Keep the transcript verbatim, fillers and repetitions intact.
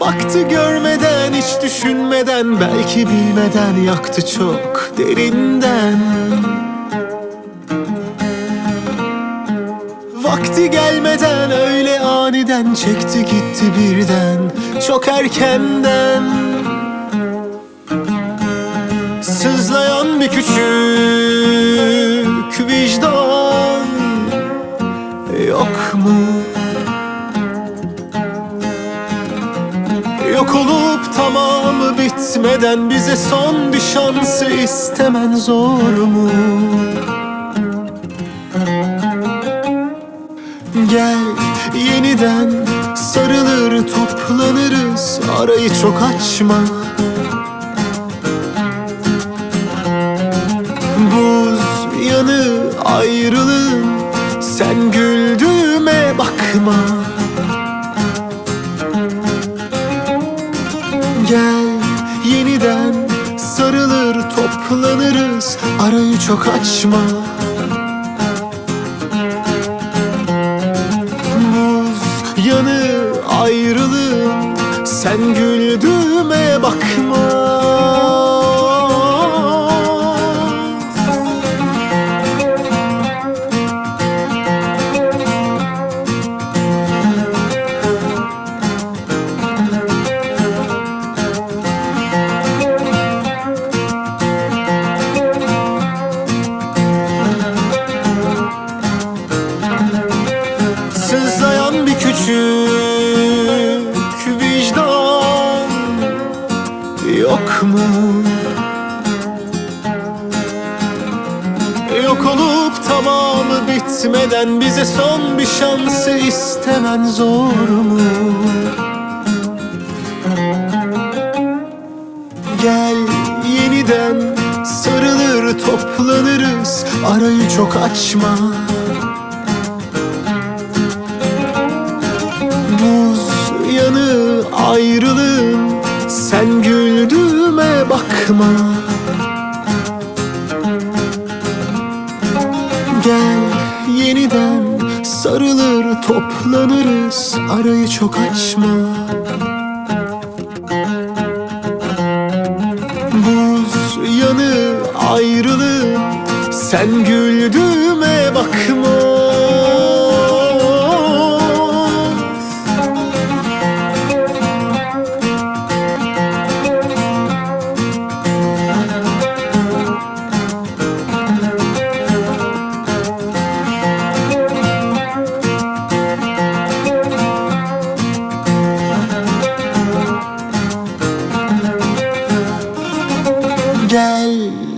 Baktı görmeden, hiç düşünmeden, belki bilmeden yaktı çok derinden. Vakti gelmeden öyle aniden çekti gitti birden, çok erkenden. Sızlayan bir küçük vicdan yok mu? Yok olup tamamı bitmeden bize son bir şansı istemen zor mu? Gel yeniden sarılır toplanırız, arayı çok açma. Buz yanı ayrılığın, sen güldüğüme bakma. Gel yeniden sarılır toplanırız, arayı çok açma. Buz yanı ayrılığın, sen güldüğüme bakma. Sızlayan bir küçük vicdan yok mu? Yok olup tamamı bitmeden bize son bir şansı istemen zor mu? Gel yeniden sarılır toplanırız, arayı çok açma. Buz yanı ayrılığın, sen güldüğüme bakma. Gel yeniden sarılır toplanırız, arayı çok açma. Buz yanı ayrılığın, sen güldüğüme bakma. Gel